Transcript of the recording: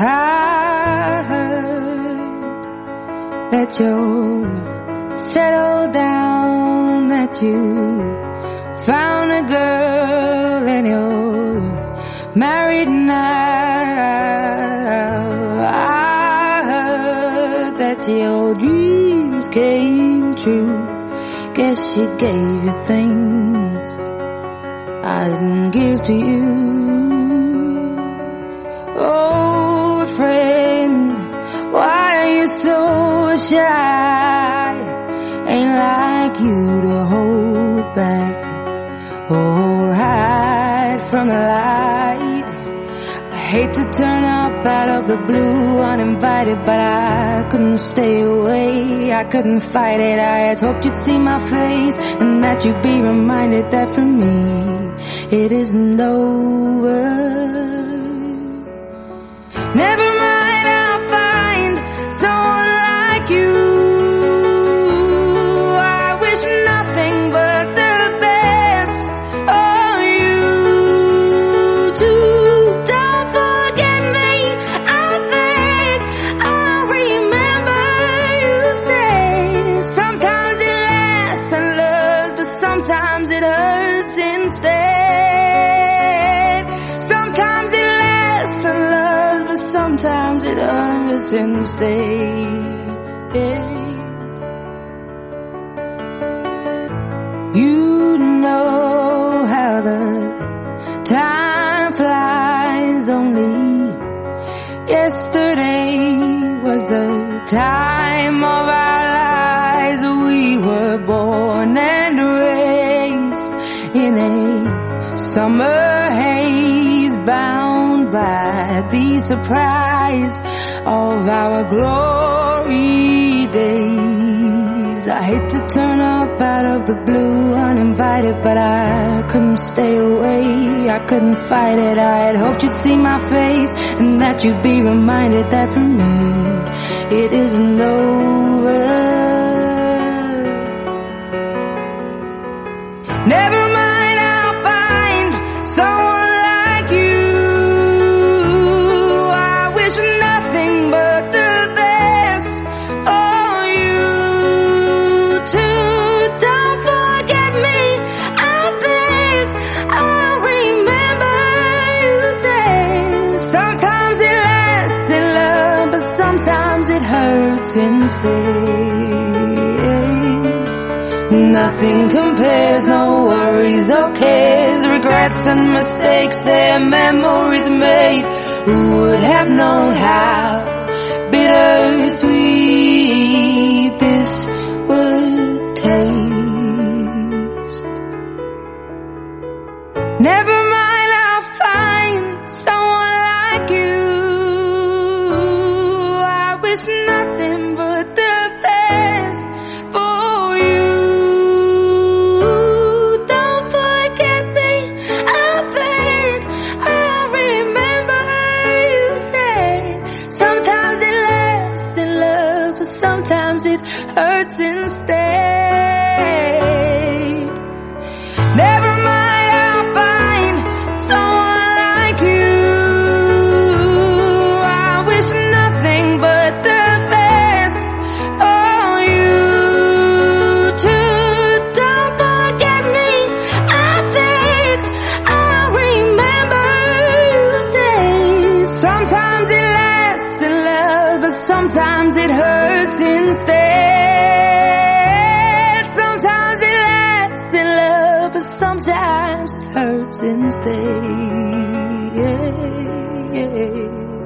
I heard that you're settled down, that you found a girl and you're married now. I heard that your dreams came true. Guess she gave you things I didn't give to you. Old friend, why are you so shy? Ain't like you to hold back or hide from the light. I hate to turn up out of the blue uninvited, but I couldn't stay away, I couldn't fight it. I had hoped you'd see my face and that you'd be reminded that for me it isn't over. Never mind, I'll find someone like you. I wish nothing but the best of you too. Don't forget me, I beg. I remember you say sometimes it lasts and loves, but sometimes it hurts instead. Sometimes it lasts and loves, but sometimes it hurts instead. You know how the time flies. Only yesterday was the time of our lives. We were born and raised in a summer haze, bound by the surprise of our glory days. I hate to turn up out of the blue uninvited, but I couldn't stay away, I couldn't fight it. I had hoped you'd see my face and that you'd be reminded that for me it isn't over. Never mind, I'll find someone like you. I wish nothing but the best for you too. Don't forget me, I beg. I remember you say sometimes it lasts in love, but sometimes it hurts instead. Nothing compares, no worries or cares, regrets and mistakes, their memories made. Who would have known how bittersweet this would taste? Never mind, I'll find someone like you. I wish nothing but the best for you. Don't forget me, I beg. I remember you said sometimes it lasts in love, but sometimes it hurts instead. Never mind, I'll find someone like you. I wish nothing but the best for you too. Don't forget me, I beg. I remember you say sometimes it lasts in love, but sometimes it hurts instead. Sometimes it lasts in love, but sometimes it hurts instead.